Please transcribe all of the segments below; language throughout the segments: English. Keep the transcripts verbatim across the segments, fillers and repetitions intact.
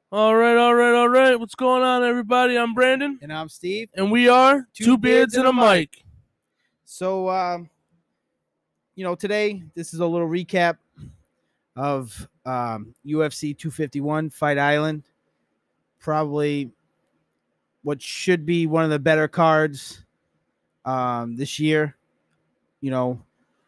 All right, all right, all right. What's going on, everybody? I'm Brandon, And I'm Steve. and we are Two Two, Beards and a Mic. So, um, you know, today this is a little recap of um, U F C two fifty-one Fight Island. Probably what should be one of the better cards um, this year. You know,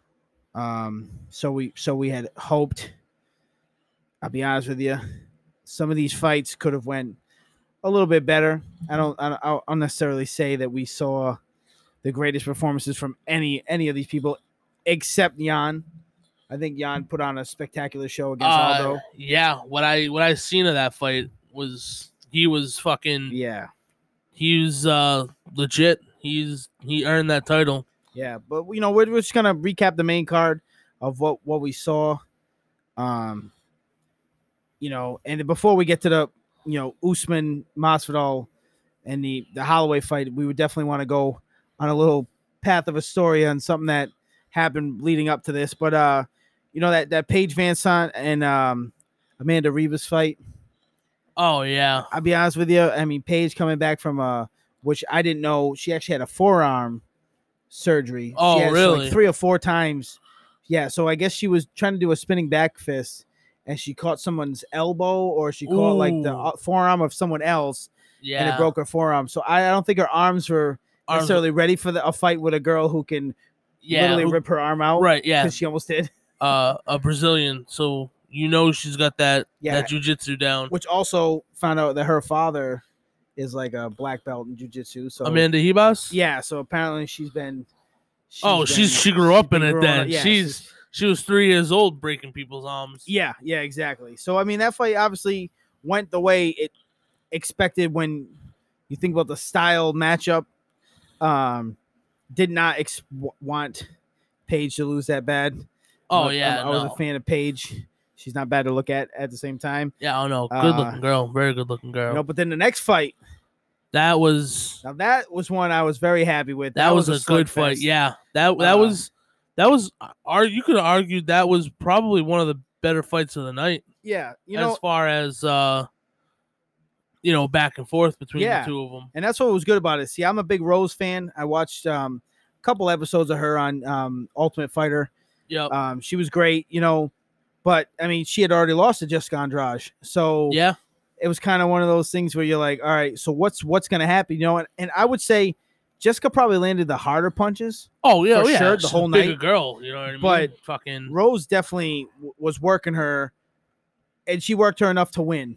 um, so we so we had hoped. I'll be honest with you, some of these fights could have went a little bit better. I don't. I don't, I don't necessarily say that we saw the greatest performances from any any of these people, except Jan. I think Jan put on a spectacular show against Uh, Aldo. yeah, what I what I seen of that fight was he was fucking Yeah, he was uh legit. He's he earned that title. yeah. But you know, we're, we're just gonna recap the main card of what what we saw. Um, you know, and before we get to the you know Usman Masvidal and the the Holloway fight, we would definitely want to go on a little path of a story on something that happened leading up to this. But uh, you know that that Paige Van Sant and um Amanda Ribas fight. Oh yeah, I'll be honest with you. I mean, Paige coming back from a which I didn't know she actually had a forearm surgery. Oh, she had really? Like three or four times. Yeah, so I guess she was trying to do a spinning back fist, and she caught someone's elbow, or she caught like the Ooh. forearm of someone else, yeah. and it broke her forearm. So I, I don't think her arms were Arms- necessarily ready for the, a fight with a girl who can yeah, literally who- rip her arm out. right? Yeah, because she almost did. uh, a Brazilian. So you know she's got that Yeah. that jujitsu down. Which also found out that her father is like a black belt in jiu-jitsu. So Amanda Ribas. yeah, so apparently she's been. She's oh, been, she's she grew up in been it growing then. up- yeah, she's she was three years old breaking people's arms. Yeah, yeah, exactly. So I mean, that fight obviously went the way it expected when you think about the style matchup. Um, did not ex- want Paige to lose that bad. Oh I, yeah, I, I was no. a fan of Paige. She's not bad to look at at the same time. Yeah, I know. Good Uh, looking girl, very good looking girl. You know, but then the next fight, that was now that was one I was very happy with. that, was, a good fight. slugfest. Yeah, that that Uh, was that was. Are you could argue that was probably one of the better fights of the night. Yeah, you as know, far as uh, you know, back and forth between Yeah. the two of them. and that's what was good about it. See, I'm a big Rose fan. I watched um, a couple episodes of her on um, Ultimate Fighter. Yep. Um, she was great, you know, but I mean, she had already lost to Jessica Andrade, so yeah. it was kind of one of those things where you're like, all right, so what's what's gonna happen, you know? And, and I would say Jessica probably landed the harder punches. Oh yeah. For oh, yeah. sure, the She's whole a bigger night. girl. You know what I mean? But fucking Rose definitely w- was working her, and she worked her enough to win.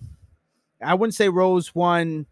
I wouldn't say Rose won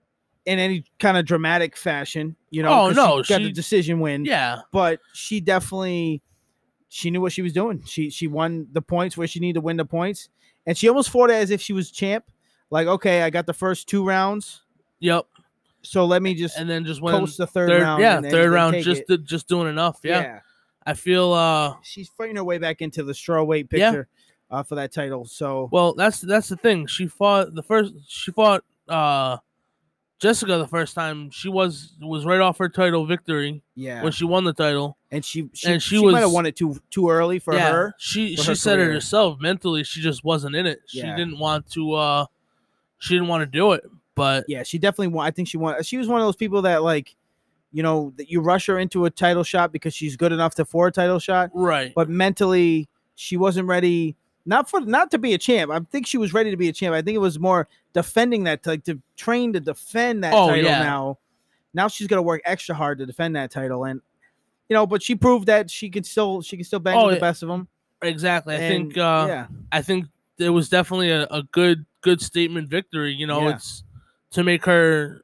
in any kind of dramatic fashion, you know. Oh, 'cause no, she got she- the decision win. yeah. But she definitely she knew what she was doing. She she won the points where she needed to win the points, and she almost fought it as if she was champ. Like, okay, I got the first two rounds, Yep. so let me just And then just went coast the third, third round. yeah, and then- third then round take just it. did- just doing enough. Yeah. yeah. I feel uh She's fighting her way back into the strawweight Yeah. picture uh, for that title. So well, that's that's the thing. She fought the first she fought uh Jessica the first time. She was was right off her title victory yeah, when she won the title. and she she, and she she might have was- won it too too early for yeah, her. she for she her said it career. herself. Mentally, she just wasn't in it. She Yeah. didn't want to. uh She didn't want to do it. But Yeah, she definitely won. I think she won. She was one of those people that like, you know, that you rush her into a title shot because she's good enough to for a title shot, right, but mentally she wasn't ready. Not for not to be a champ. I think she was ready to be a champ. I think it was more defending that, like to train to defend that Oh, title. yeah. Now, now she's gonna work extra hard to defend that title, and you know, but she proved that she could still she can still bang Oh, with yeah. the best of them. exactly. I And, think. uh yeah, I think it was definitely a, a good good statement victory. You know, Yeah. it's to make her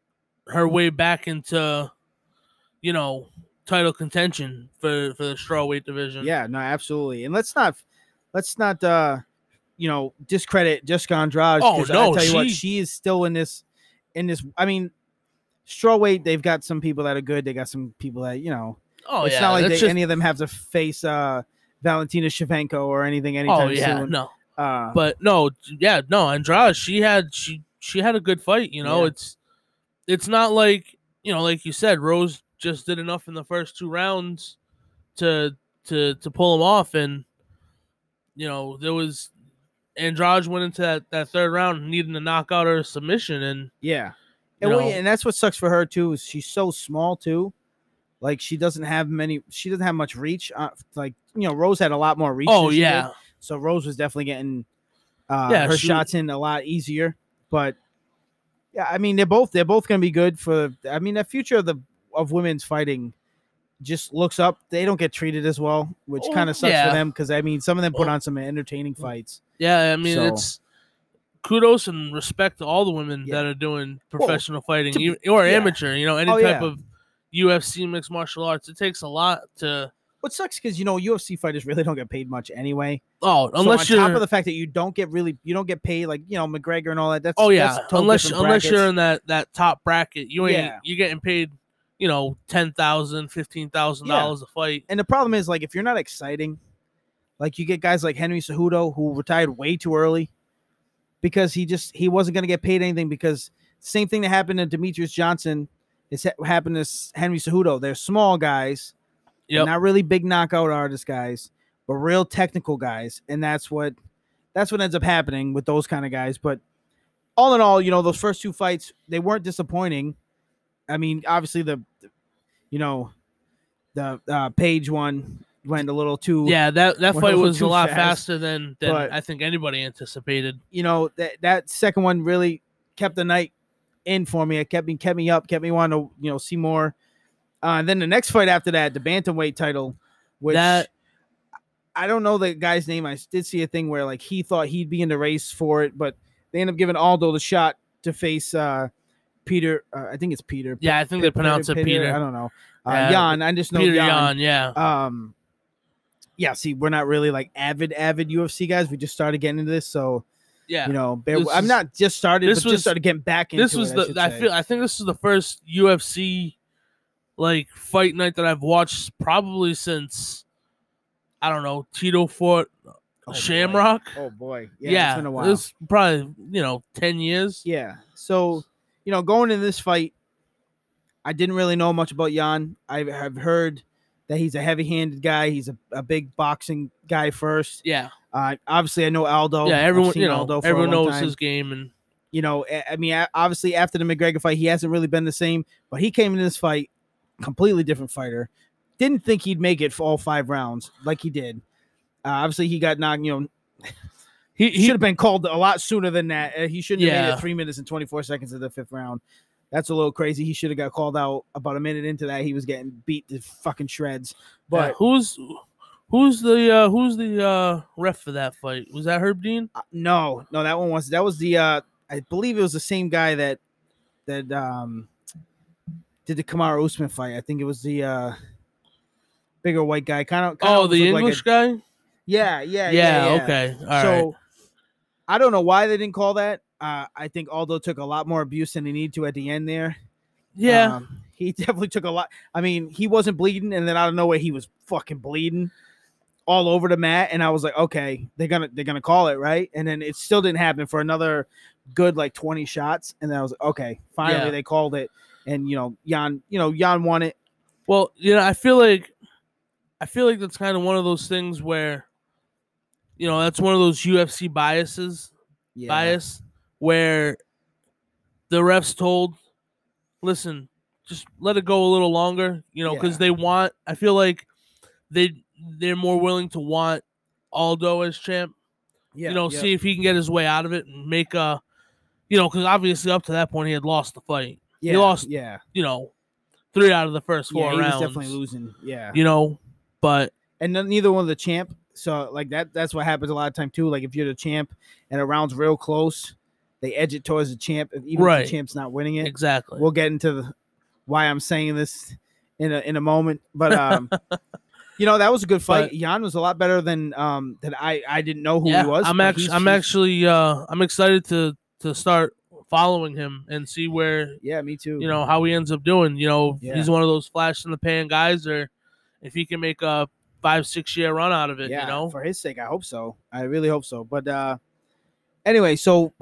her way back into, you know, title contention for for the strawweight division. yeah, no, absolutely. And let's not let's not uh you know discredit Jessica Andrade. Oh, 'cause no, I tell you what, she- she is still in this in this. I mean, strawweight, they've got some people that are good. They got some people that you know. Oh it's yeah. not like that's they, just- any of them have to face uh Valentina Shevchenko or anything anytime oh yeah. soon. No. Uh, But no, yeah, no, Andrade, she had she she had a good fight, you know. Yeah. It's it's not like, you know, like you said, Rose just did enough in the first two rounds to to to pull him off, and you know, there was Andrade went into that, that third round needing to knock out her submission, and yeah, you and, we, know, and that's what sucks for her too. Is she's so small too. Like she doesn't have many. She doesn't have much reach. Uh, like you know, Rose had a lot more reach. oh than she yeah, did. So Rose was definitely getting uh, Yeah, her she- shots in a lot easier. But yeah, I mean they're both they're both going to be good for. I mean the future of the of women's fighting just looks up. They don't get treated as well, which Oh, kind of sucks yeah. for them because I mean some of them put Oh. on some entertaining fights. yeah. I mean, So- it's kudos and respect to all the women Yeah. that are doing professional fighting to- even- or yeah. amateur. You know, any Oh, type yeah. of U F C mixed martial arts. It takes a lot to. What sucks because you know U F C fighters really don't get paid much anyway. Oh, unless so on you're. top of the fact that you don't get really you don't get paid like you know McGregor and all that. That's oh yeah, that's total unless different unless you're brackets. in that that top bracket, you ain't Yeah. you're getting paid. You know, ten thousand, fifteen thousand Yeah. dollars a fight. And the problem is like if you're not exciting, like you get guys like Henry Cejudo who retired way too early because he just he wasn't going to get paid anything because same thing that happened to Demetrius Johnson is ha- happened to S- Henry Cejudo. They're small guys, Yep. not really big knockout artist guys, but real technical guys, and that's what that's what ends up happening with those kind of guys. But all in all, you know, those first two fights they weren't disappointing. I mean, obviously the, you know, the uh, Page one went a little too. Yeah, that that went a fight little was a too lot fast, faster than than but- I think anybody anticipated. You know that that second one really kept the night in for me. It kept me kept me up, kept me wanting to you know see more. Uh, and then the next fight after that, the bantamweight title, which That- I don't know the guy's name. I did see a thing where like he thought he'd be in the race for it, but they ended up giving Aldo the shot to face uh, Peter. Uh, I think it's Peter. Yeah, I think they pronounce it Peter. I don't know. Uh, Uh, Jan. I just know Peter Jan. Yan, yeah. Um, yeah. See, we're not really like avid, avid U F C guys. We just started getting into this, so Yeah. you know, bear, This I'm is- not just started, this but was- just started getting back into this was it. the should I, say. feel I think this is the first U F C like fight night that I've watched probably since I don't know, Tito fought Oh, boy. Shamrock. Oh boy, yeah, Yeah, it's been a while. it's probably, you know, ten years. Yeah. So, you know, going into this fight, I didn't really know much about Jan. I have heard that he's a heavy-handed guy. He's a, a big boxing guy first. Yeah. Uh, obviously, I know Aldo. yeah, I've everyone, seen you know, Aldo for a everyone long knows time. his game, and You know, I I mean, a- obviously, after the McGregor fight, he hasn't really been the same. But he came into this fight completely different fighter. Didn't think he'd make it for all five rounds like he did. Uh, obviously, he got knocked. You know, he he he should have been called a lot sooner than that. Uh, He shouldn't have made Yeah. it three minutes and twenty-four seconds of the fifth round. That's a little crazy. He should have got called out about a minute into that. He was getting beat to fucking shreds. yeah, But who's who's the uh, who's the uh, ref for that fight? Was that Herb Dean? uh, no, no, that one was that was the uh, I believe it was the same guy that that um did the Kamaru Usman fight. I think it was the uh bigger white guy, kind of. Oh, the English guy. yeah, yeah, Yeah, yeah, yeah. okay, all right. so I don't know why they didn't call that. Uh, I think Aldo took a lot more abuse than he needed to at the end there. Yeah, Um, he definitely took a lot. I mean, he wasn't bleeding, and then out of nowhere, he was fucking bleeding all over the mat. And I was like, okay, they're gonna they're gonna call it, right? And then it still didn't happen for another good like twenty shots. And then I was like, okay, finally Yeah. they called it. And you know, Jan, you know, Jan won it. well, you know, I feel like I feel like that's kind of one of those things where, you know, that's one of those U F C biases, Yeah. bias, where the refs told, listen, just let it go a little longer, you know, because Yeah. they want. I feel like they they're more willing to want Aldo as champ. Yeah, you know, yeah. see if he can get his way out of it and make a, you know, because obviously up to that point he had lost the fight. yeah, he lost, Yeah, you know, three out of the first yeah, four he rounds. was definitely losing. Yeah, You know, but and then neither one of the champ. So like that that's what happens a lot of time too. Like if you're the champ and a round's real close, they edge it towards the champ, even if Right. the champ's not winning it. exactly. We'll get into the, why I'm saying this in a in a moment. But um you know, that was a good fight. But- Jan was a lot better than um that I I didn't know who yeah, he was. I'm but actually, he's- I'm he's- actually, uh, I'm excited to to start following him and see where, yeah, me too. you know, how he ends up doing. You know, if Yeah. he's one of those flash in the pan guys, or if he can make a five six year run out of it. yeah, You know, for his sake, I hope so. I really hope so. But uh anyway, so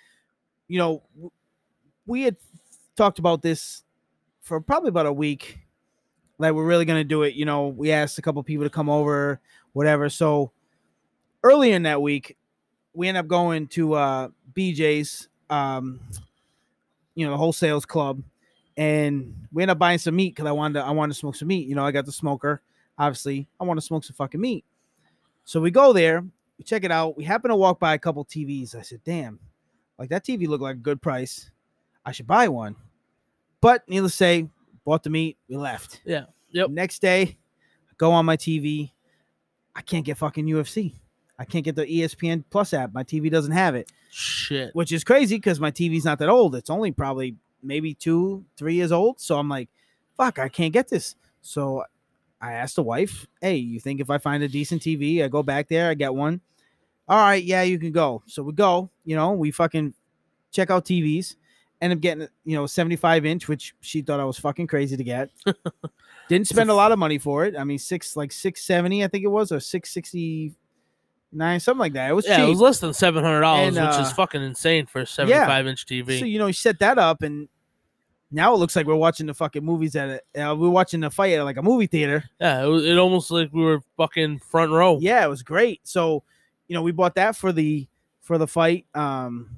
you know, w- we had talked about this for probably about a week. Like we're really gonna do it. You know, we asked a couple people to come over, whatever. So earlier in that week, we end up going to uh, B J's, um, you know, the wholesales club, and we end up buying some meat because I wanted to, I wanted to smoke some meat. You know, I got the smoker. Obviously, I want to smoke some fucking meat. So we go there, we check it out. We happen to walk by a couple T Vs. I said, damn, like that T V looked like a good price. I should buy one. But needless to say, bought the meat, we left. Yeah. Yep. Next day, I go on my T V. I can't get fucking U F C. I can't get the E S P N Plus app. My T V doesn't have it. Shit. Which is crazy because my T V's not that old. It's only probably maybe two, three years old. So I'm like, fuck, I can't get this. So I asked the wife, hey, you think if I find a decent T V, I go back there, I get one? All right, yeah, you can go. So we go, you know, we fucking check out T Vs, end up getting, you know, seventy-five inch, which she thought I was fucking crazy to get. Didn't spend a lot of money for it. I mean, six, like six seventy, I think it was, or six sixty-nine, something like that. It was yeah, cheap. it was less than seven hundred dollars, And, which uh, is fucking insane for a seventy-five inch T V. So, you know, you set that up, and now it looks like we're watching the fucking movies at a, uh, we're watching the fight at like a movie theater. Yeah, it was it almost like we were fucking front row. Yeah, it was great. So, you know, we bought that for the for the fight, um,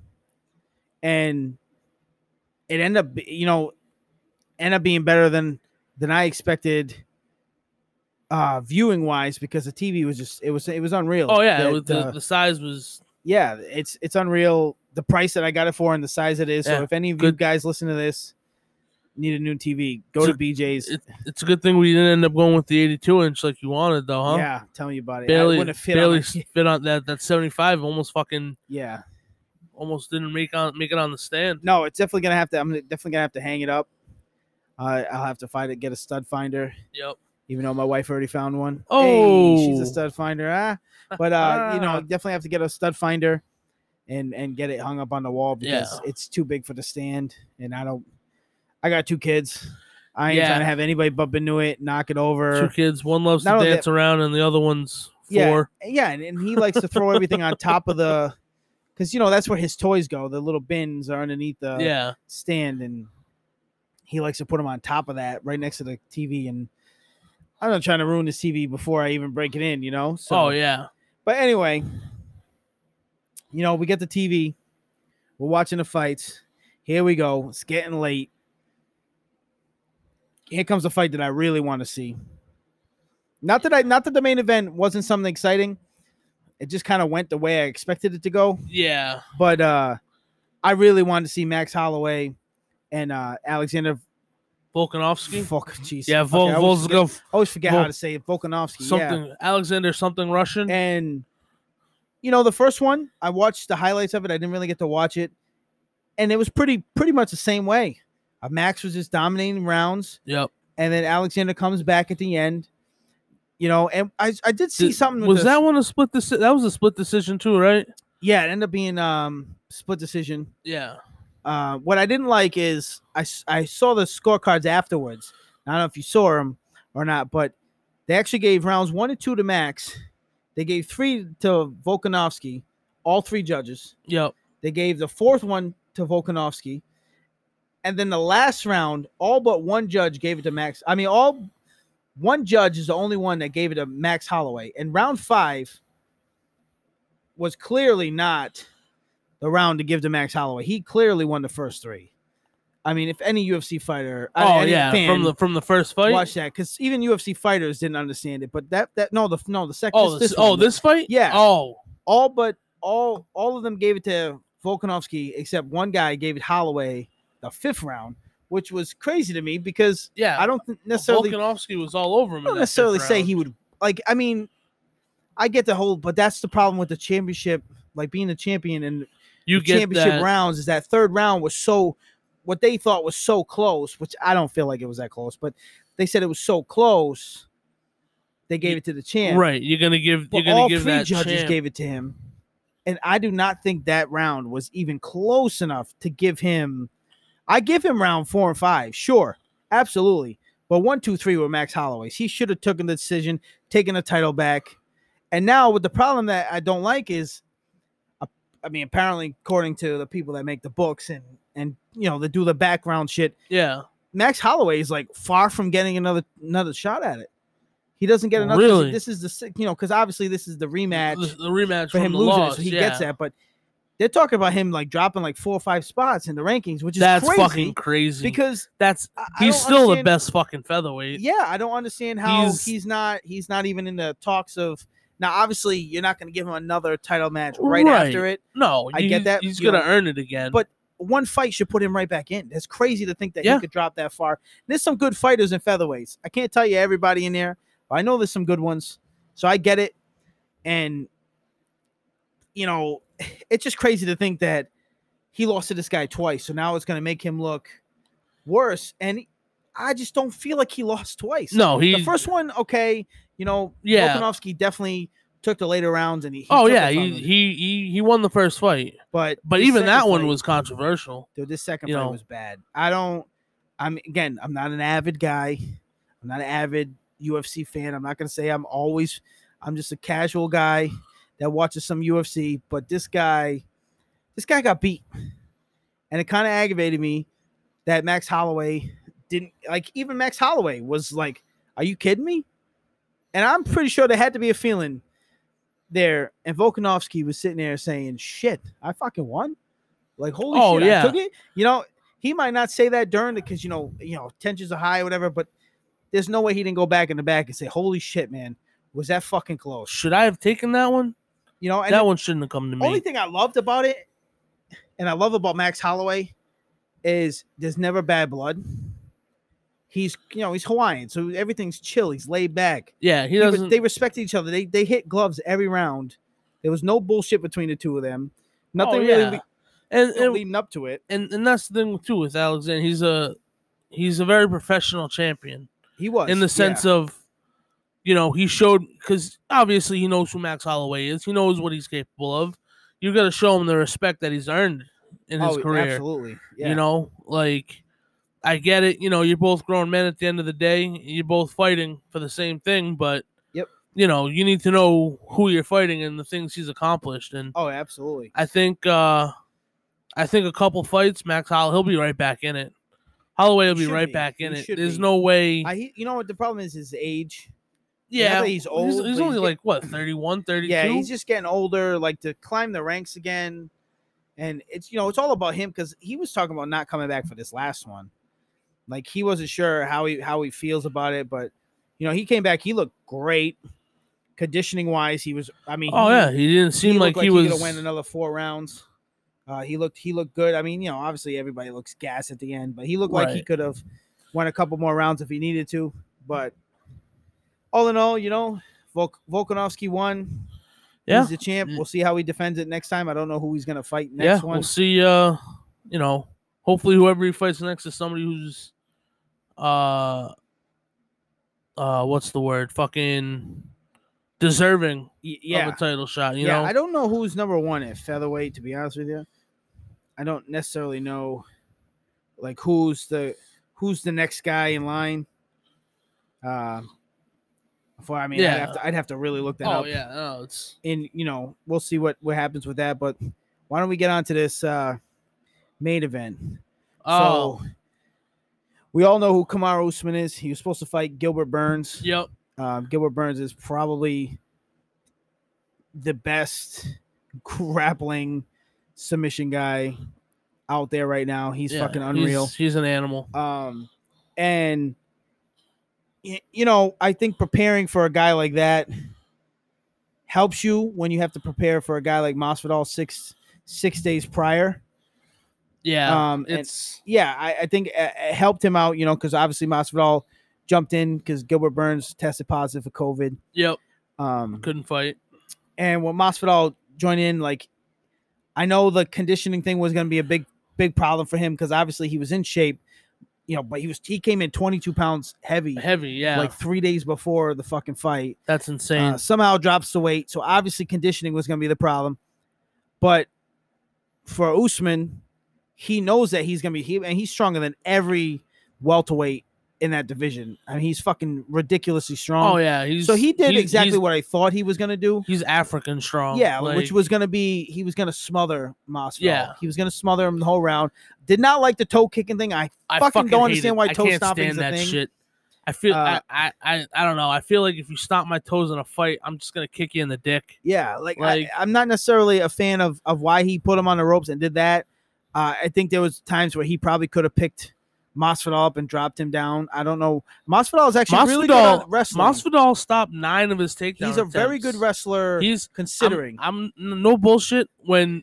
and it ended up, you know, ended up being better than than I expected, uh, viewing wise, because the T V was just it was it was unreal. Oh yeah, the, it was, the, the, the size was. Yeah, it's it's unreal. The price that I got it for and the size it is. Yeah, so if any of good. you guys listen to this, need a new T V, go It's to a- B J's. It, it's a good thing we didn't end up going with the eighty-two inch like you wanted, though, huh? Yeah, tell me about it. I Barely, wouldn't have fit barely on my- fit on that. That seventy-five almost fucking Yeah, almost didn't make on make it on the stand. no, it's definitely gonna have to. I'm definitely gonna have to hang it up. Uh, I'll have to find it, get a stud finder. Yep. Even though my wife already found one. Oh. Hey, she's a stud finder. Ah, but uh, you know, definitely have to get a stud finder, and and get it hung up on the wall because Yeah. it's too big for the stand, and I don't. I got two kids. I ain't Yeah. trying to have anybody bump into it, knock it over. Two kids. One loves Not to only dance around, and the other one's four. Yeah, yeah, and, and he likes to throw everything on top of the, because you know that's where his toys go. The little bins are underneath the Yeah. stand, and he likes to put them on top of that, right next to the T V. And I'm not trying to ruin this T V before I even break it in, you know. So, Oh yeah. but anyway, you know, we get the T V, we're watching the fights. Here we go. It's getting late. Here comes a fight that I really want to see. Not that I, not that the main event wasn't something exciting. It just kind of went the way I expected it to go. Yeah. But uh, I really wanted to see Max Holloway and uh, Alexander Volkanovski. Fuck, jeez. Yeah, Okay, Vol, I always forget, Volkov, I always forget Vol- how to say it. Volkanovski. something Yeah. Alexander something Russian. And you know, the first one, I watched the highlights of it. I didn't really get to watch it, and it was pretty pretty much the same way. Uh, Max was just dominating rounds, Yep. and then Alexander comes back at the end. You know, and I I did see Did- something. With was this. that one a split decision? That was a split decision too, right? Yeah, it ended up being um split decision. Yeah. Uh, what I didn't like is I, s- I saw the scorecards afterwards. I don't know if you saw them or not, but they actually gave rounds one and two to Max. They gave three to Volkanovski, all three judges. Yep. They gave the fourth one to Volkanovski. And then the last round, all but one judge gave it to Max. I mean, all one judge is the only one that gave it to Max Holloway. And round five was clearly not the round to give to Max Holloway. He clearly won the first three. I mean, if any U F C fighter, Oh any yeah, fan from the from the first fight. watch that, because even U F C fighters didn't understand it. But that that no the no the second Oh, this, this, oh, one, this fight. Yeah. Oh, all but all all of them gave it to Volkanovski except one guy gave it Holloway the fifth round, which was crazy to me because yeah. I don't th- necessarily Volkanovski was all over him. I don't necessarily say he would like. I mean, I get the whole, but that's the problem with the championship, like being a champion and You the get championship that. rounds is that third round was so what they thought was so close, which I don't feel like it was that close, but they said it was so close. They gave it to the champ, Right, you're gonna give. But You're gonna all give three that judges champ. gave it to him, and I do not think that round was even close enough to give him. I give him round four and five, sure, absolutely, but one, two, three were Max Holloway's. He should have taken the decision, taken the title back, and now with the problem that I don't like is, uh, I mean, apparently according to the people that make the books and and you know they do the background shit, Yeah. Max Holloway is like far from getting another another shot at it. He doesn't get enough. Really? This is the you know because obviously this is the rematch. The, the rematch for from him the losing loss, it, so he yeah. gets that. But they're talking about him like dropping like four or five spots in the rankings, which is that's crazy fucking crazy. because that's I, I he's don't still the understand- best fucking featherweight. Yeah, I don't understand how He's- he's, not he's not even in the talks of now. Obviously, you're not going to give him another title match right, Right. after it. No, I he- get that, He's you gonna know, earn it again. but one fight should put him right back in. It's crazy to think that Yeah. he could drop that far. There's some good fighters in featherweights. I can't tell you everybody in there, but I know there's some good ones. So I get it. And, you know, it's just crazy to think that he lost to this guy twice. So now it's going to make him look worse. And I just don't feel like he lost twice. no, he The first one, okay. You know, Yeah. Volkanovski definitely took the later rounds. and he, he Oh took yeah, it from he, him. he he he won the first fight, But, but this even that second one fight- was controversial. Dude, this second You fight know. was bad. I don't. I'm again. I'm not an avid guy. I'm not an avid U F C fan. I'm not gonna say I'm always. I'm just a casual guy that watches some U F C. But this guy, this guy got beat, and it kind of aggravated me that Max Holloway didn't like. Even Max Holloway was like, "Are you kidding me?" And I'm pretty sure there had to be a feeling there. And Volkanovski was sitting there saying, "Shit, I fucking won." Like, holy Oh, shit, yeah. I took it. You know, he might not say that during it because you know, you know, tensions are high or whatever, but there's no way he didn't go back in the back and say, "Holy shit, man, was that fucking close?" Should I have taken that one? You know, and That the one shouldn't have come to me. only thing I loved about it, and I love about Max Holloway, is there's never bad blood. He's, you know, he's Hawaiian, so everything's chill. He's laid back. yeah, he He re- doesn't. they respect each other. They they hit gloves every round. There was no bullshit between the two of them. Nothing oh, really yeah. le- and, you know, and leading up to it. and and that's the thing too with Alexander. He's a he's a very professional champion He was in the sense of, you know, he showed because obviously he knows who Max Holloway is. He knows what he's capable of. You got to show him the respect that he's earned in his oh, career. absolutely. Yeah. You know, like I get it. You know, you're both grown men at the end of the day. You're both fighting for the same thing, but Yep. you know, you need to know who you're fighting and the things he's accomplished. And Oh, absolutely. I think, uh, I think a couple fights, Max Holloway, he'll be right back in it. Holloway will He be should right be. back He in it. should There's be. no way. I, he- you know what the problem is? His age. yeah, not that he's old, He's, but he's he's only get- like what thirty-one, thirty-two. Yeah, he's just getting older. Like to climb the ranks again, and it's you know it's all about him because he was talking about not coming back for this last one. Like he wasn't sure how he how he feels about it, but you know he came back. He looked great, conditioning wise. He was. I mean, oh he, yeah, he didn't seem he like looked he like was. he could have went another four rounds. Uh, he looked he looked good. I mean, you know, obviously everybody looks gas at the end, but he looked like he Right. could have went a couple more rounds if he needed to. But all in all, you know, Volk, Volkanovski won. Yeah. He's the champ. We'll see how he defends it next time. I don't know who he's gonna fight next yeah, one. we'll see. Uh, you know, hopefully whoever he fights next is somebody who's, uh, uh, what's the word? Fucking deserving Y- yeah, of a title shot. You yeah. know, I don't know who's number one at featherweight. To be honest with you, I don't necessarily know, like who's the who's the next guy in line. Uh, for I mean, I'd, Yeah. have to, I'd have to really look that oh up. yeah, no, it's And you know, we'll see what what happens with that. But why don't we get on to this uh, main event? oh So we all know who Kamaru Usman is. He was supposed to fight Gilbert Burns. yep, Um, Gilbert Burns is probably the best grappling submission guy out there right now. He's yeah, fucking unreal. He's, he's an animal. Um, and y- you know, I think preparing for a guy like that helps you when you have to prepare for a guy like Masvidal six six days prior. Yeah, um, and- it's Yeah, I, I think it it helped him out, you know, because obviously Masvidal jumped in because Gilbert Burns tested positive for COVID. yep, Um, couldn't fight. and when Masvidal joined in, like, I know the conditioning thing was going to be a big, big problem for him because obviously he was in shape, you know, but he was he came in twenty-two pounds heavy, Heavy, yeah, like three days before the fucking fight. that's insane. Uh, somehow drops the weight, so obviously conditioning was going to be the problem. But for Usman, he knows that he's going to be he and he's stronger than every welterweight in that division. I mean, he's fucking ridiculously strong. oh yeah, he's So he did he's- exactly he's, what I thought he was going to do. he's African strong. Yeah, like, which was going to be he was going to smother Masvidal. Yeah. He was going to smother him the whole round. Did not like the toe kicking thing. I I fucking don't hate understand it. why I toe can't stomping is stand a that thing. shit. I feel Uh, I, I I I don't know. I feel like if you stomp my toes in a fight, I'm just gonna kick you in the dick. Yeah, like, Like- I, I'm not necessarily a fan of of why he put him on the ropes and did that. Uh, I think there was times where he probably could have picked Masvidal up and dropped him down. I don't know. Masvidal is actually really good Masvidal at wrestling. Masvidal stopped nine of his takedown He's a very attempts. good wrestler. He's considering. I'm, I'm no bullshit. When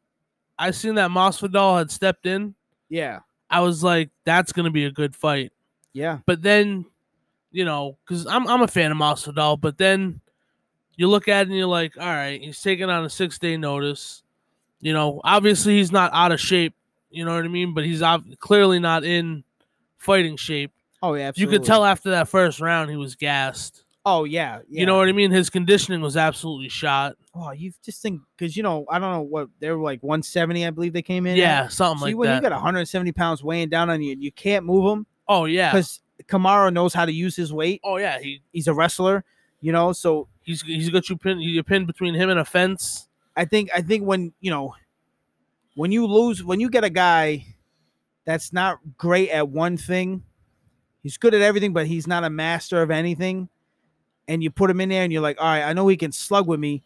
I seen that Masvidal had stepped in, yeah, I was like, that's gonna be a good fight. yeah, But then, you know, because I'm I'm a fan of Masvidal, but then you look at it and you're like, all right, he's taking on a six day notice. You know, obviously he's not out of shape. You know what I mean? But he's ob- clearly not in fighting shape. oh yeah, absolutely. You could tell after that first round he was gassed. Oh yeah, yeah. You know what I mean? His conditioning was absolutely shot. Oh, you just think because you know I don't know what they were like one seventy, I believe they came in. Yeah, at. something So like you, when that. you got one hundred seventy pounds weighing down on you, you can't move them oh yeah. because Kamaru knows how to use his weight. Oh yeah. He He's a wrestler, you know. So he's he's got you pinned. You pinned between him and a fence. I think I think when you know when you lose when you get a guy that's not great at one thing, he's good at everything, but he's not a master of anything. And you put him in there, and you're like, all right, I know he can slug with me.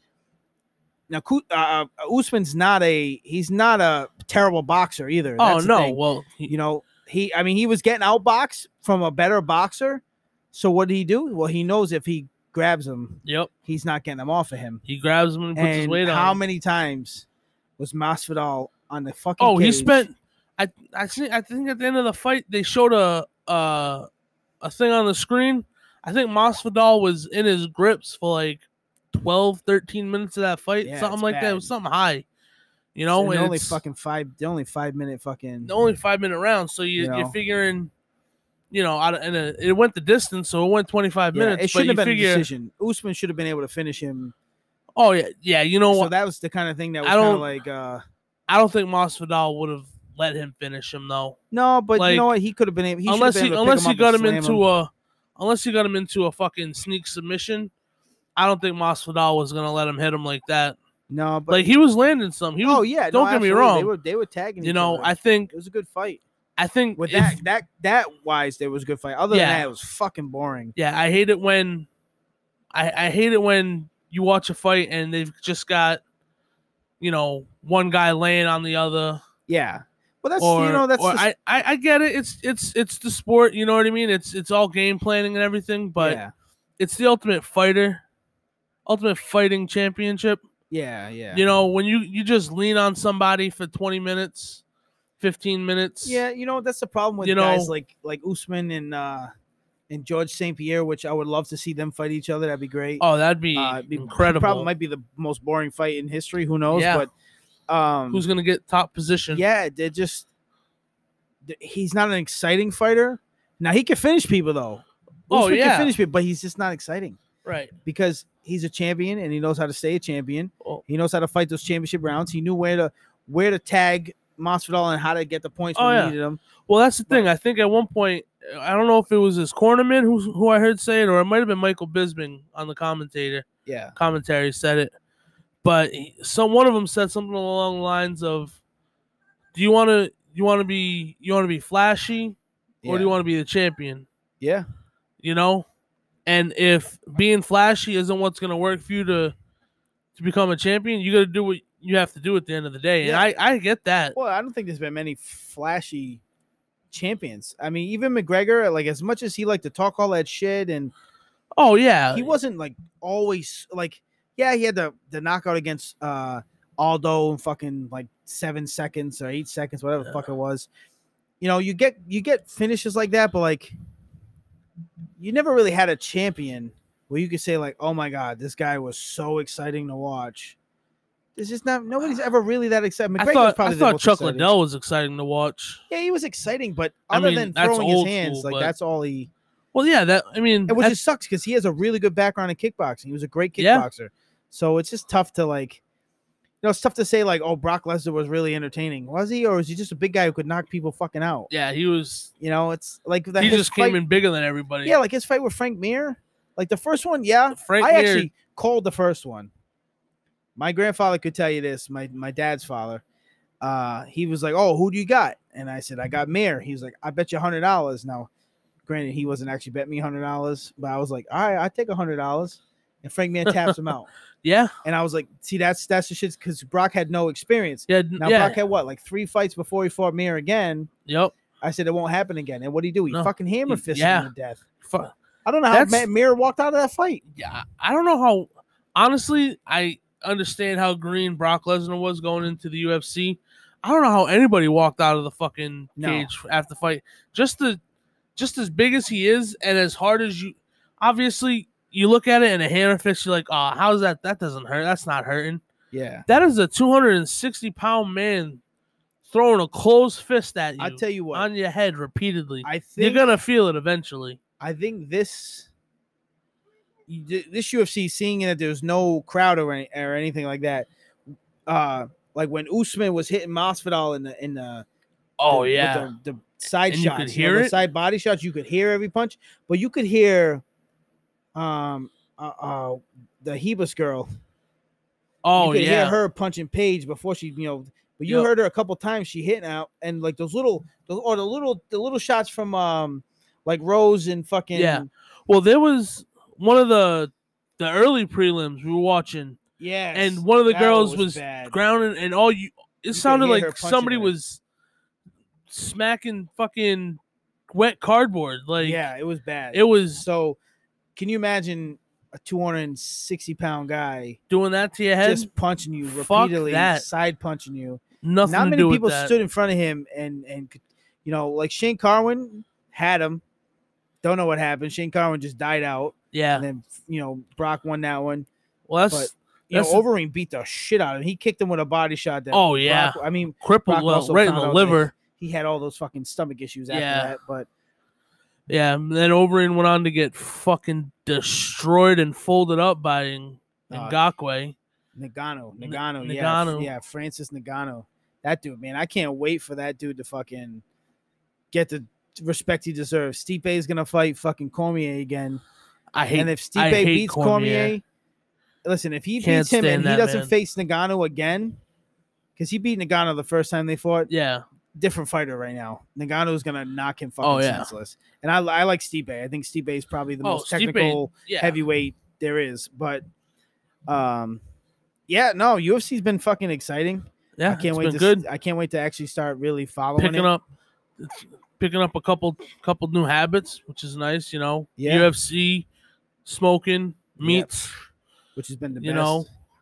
Now, uh, Usman's not a he's not a terrible boxer either. Oh That's the no, thing. well he, You know, he I mean he was getting outboxed from a better boxer. So what did he do? Well, he knows if he grabs him, yep. he's not getting him off of him. He grabs him and puts his And weight on. how him. many times was Masvidal on the fucking? Oh, he cage? spent. I I think I think at the end of the fight they showed a uh a thing on the screen. I think Masvidal was in his grips for like twelve, thirteen minutes of that fight, Yeah, something it's like that. It bad. was something high, you know. And and only it's fucking five. The only five minute fucking. the only five minute round, so you, You know. you're figuring, you know, out of, and a, it went the distance, so it went twenty-five Yeah, minutes. it shouldn't but have you been figure, a decision. Usman should have been able to finish him. oh yeah, yeah, you know So what? that was the kind of thing that was I kind of don't- like. uh I don't think Masvidal would have let him finish him though. No, but Like, you know what? He could have been able. He unless should he have been able to unless pick he got him, him up and slam into him. a unless he got him into a fucking sneak submission, I don't think Masvidal was gonna let him hit him like that. No, but Like he was landing some. He was. oh yeah, don't no, get me absolutely. wrong. They were they were tagging. You each know, other. I think it was a good fight. I think With if- that that that wise, there was a good fight. Other Yeah. than that, it was fucking boring. yeah, I hate it when I I hate it when you watch a fight and they've just got, you know, one guy laying on the other. Yeah, well, that's Or, you know that's or just, I, I I get it. It's it's it's the sport. You know what I mean. It's it's all game planning and everything. But yeah, it's the Ultimate Fighter, Ultimate Fighting Championship. yeah, yeah. You know, when you you just lean on somebody for twenty minutes, fifteen minutes. Yeah, you know that's the problem with You guys know- like like Usman and uh and George Saint Pierre, which I would love to see them fight each other. That'd be great. Oh, that'd be Uh, it'd be- incredible. Probably might be the most boring fight in history. Who knows? Yeah. But um, Who's gonna get top position? yeah, they're just th- he's not an exciting fighter. Now he can finish people though. Oh, Usman yeah. can finish people, but he's just not exciting Right. because he's a champion and he knows how to stay a champion. Oh. He knows how to fight those championship rounds. He knew where to where to tag Masvidal and how to get the points Oh, when yeah. he needed them. Well, that's the thing. I think at one point, I don't know if it was his cornerman who who I heard say it, or it might have been Michael Bisping on the commentator Yeah. commentary said it. But he- some one of them said something along the lines of, "Do you want to you want to be you want to be flashy, or do you want to be the champion?" Yeah. You know, and if being flashy isn't what's going to work for you to to become a champion, you got to do what you have to do at the end of the day. And Yeah. I I get that. Well, I don't think there's been many flashy champions. I mean, even McGregor, like as much as he liked to talk all that shit, and Oh yeah, he wasn't like always like, yeah, he had the the knockout against uh Aldo in fucking like seven seconds or eight seconds, whatever the fuck it was. You know, you get you get finishes like that, but like you never really had a champion where you could say like, oh my god, this guy was so exciting to watch. There's just not nobody's ever really that excited. I McGregor's thought I probably the thought most Chuck exciting. Liddell was exciting to watch. Yeah, he was exciting, but I other mean, than that's throwing his old hands, school, like but- that's all he. Well, yeah, that I mean, And which that's- just sucks because he has a really good background in kickboxing. He was a great Yeah. kickboxer, so it's just tough to like, you know, it's tough to say like, oh, Brock Lesnar was really entertaining. Was he, or was he just a big guy who could knock people fucking out? yeah, he was. You know, it's like that. He his just fight, came in bigger than everybody. Yeah, like his fight with Frank Mir, like the first one. Yeah, Frank I Mir- actually called the first one. My grandfather could tell you this. My my dad's father. Uh, he was like, "Oh, who do you got?" And I said, "I got Mir." He was like, "I bet you a hundred dollars." Now, Granted, he wasn't actually bet me hundred dollars, but I was like, all right, I take a hundred dollars, and Frank Mir taps him out. Yeah. And I was like, see, that's that's the shit because Brock had no experience. Yeah. Now yeah. Brock had what, like three fights before he fought Mir again. Yep. I said it won't happen again. And what did he do? He No. fucking hammer fisted Yeah. him to death. Fu- I don't know how That's- Mir walked out of that fight. Yeah. I don't know how. Honestly, I understand how green Brock Lesnar was going into the U F C. I don't know how anybody walked out of the fucking No. cage after the fight. Just the, just as big as he is, and as hard as you. Obviously, you look at it in a hammer fist. You're like, oh, how's that? That doesn't hurt. That's not hurting. Yeah. That is a two hundred sixty pound man throwing a closed fist at you. I tell you what, on your head repeatedly. I think You're gonna feel it eventually. I think this this U F C, seeing that there's no crowd or, any, or anything like that, uh, like when Usman was hitting Masvidal in the in the Oh the, yeah, the, the side And you shots, could you know, hear the it? side body shots, you could hear every punch, but you could hear, um, uh, uh the Hebus girl. oh you could yeah. hear her punching Paige before she, you know, but you Yep. heard her a couple times. She hitting out, and like those little, those, or the little, the little shots from um, like Rose and fucking Yeah. Well, there was one of the the early prelims we were watching, yeah, and one of the that girls was, bad. grounded, and all you. It could sounded hear like her punching somebody her. was smacking fucking wet cardboard. Like Yeah, it was bad. it was So, can you imagine a two hundred sixty pound guy doing that to your head. just punching you Fuck repeatedly, that. side punching you? Nothing Not to many do people with that. stood in front of him and and could- you know, like Shane Carwin had him. Don't know what happened. Shane Carwin just died out, yeah. and then you know Brock won that one. Well, that's But you know, That's- Overeem beat the shit out of him. He kicked him with a body shot. That Oh, yeah. Brock- I mean, crippled Brock well, also right in found the out liver. he had all those fucking stomach issues after Yeah. that. But Yeah, and then Overeem went on to get fucking destroyed and folded up by Ng- Uh, Ngakoue. Nagano, N- Nagano, yeah, Ngannou. yeah, Francis Nagano. That dude, man, I can't wait for that dude to fucking get the respect he deserves. Stipe is gonna fight fucking Cormier again, I hate. and if Stipe I hate beats Cormier, Cormier. listen, if he Can't beats him stand and he that doesn't man. face Nagano again, because he beat Nagano the first time they fought, Yeah, different fighter right now. Nagano's gonna knock him fucking Oh, yeah. senseless. And I, I like Stipe. I think Stipe is probably the Oh, most Stipe, technical yeah. heavyweight there is. But, um, yeah, no, U F C's been fucking exciting. yeah. I can't it's wait been to good. I can't wait to actually start really following Picking it. up, picking up a couple, couple new habits, which is nice. You know, Yeah. U F C, smoking, meats. which has been the You best. know.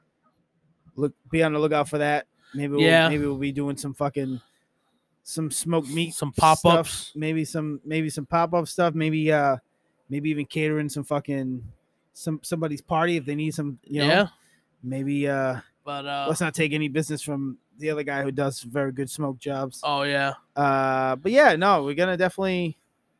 Look, be on the lookout for that. Maybe we'll, Yeah. maybe we'll be doing some fucking some smoked meat, Some stuff. pop-ups. maybe some maybe some pop up stuff, maybe uh maybe even catering some fucking some somebody's party if they need some, you know. Yeah, Maybe uh but uh, let's not take any business from the other guy who does very good smoke jobs. oh yeah, Uh but yeah, no, we're gonna definitely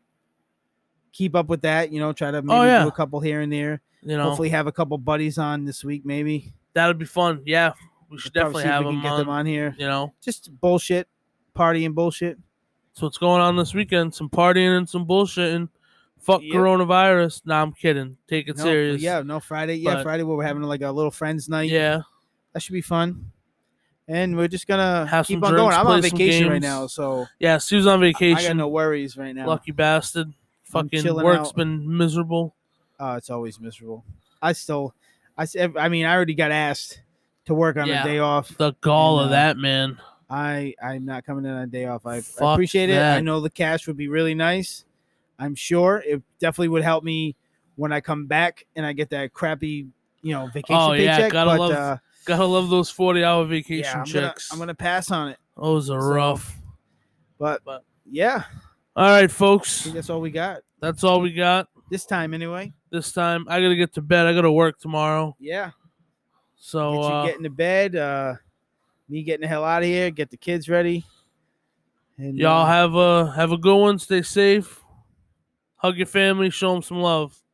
keep up with that, you know, try to maybe Oh, yeah. do a couple here and there. you know, Hopefully have a couple buddies on this week, maybe. that'd be fun. Yeah, we should Probably definitely see if have we can them get on. them on here. You know, Just bullshit, partying bullshit. so what's going on this weekend? Some partying and some bullshitting. Fuck Yep. coronavirus. Nah, I'm kidding. Take it No, serious. Yeah, no Friday. Yeah, But- Friday where we're having like a little friends night. yeah. That should be fun. And we're just gonna Have keep some on drinks, going. I'm on play some vacation right games. now, so Yeah, Sue's on I vacation. got no worries right now. Lucky bastard. Fucking chilling work's out. been miserable. Oh, it's always miserable. I still, I, s- I mean, I already got asked to work on Yeah. a day off. The gall And, of uh, that, man. I, I'm not coming in on a day off. I, I Fuck appreciate it. I that. know the cash would be really nice. I'm sure it definitely would help me when I come back and I get that crappy, you know, vacation Oh, yeah, paycheck. gotta but love uh, Gotta love those forty-hour vacation yeah, I'm gonna, chicks. I'm gonna pass on it. Those are So, rough. But, But- yeah, All right, I folks. think that's all we got That's all we got this time, anyway. this time. I gotta get to bed. I gotta work tomorrow. Yeah, So get you uh, getting to bed. Uh, me getting the hell out of here. Get the kids ready. And y'all uh, have a have a good one. Stay safe. Hug your family. Show them some love.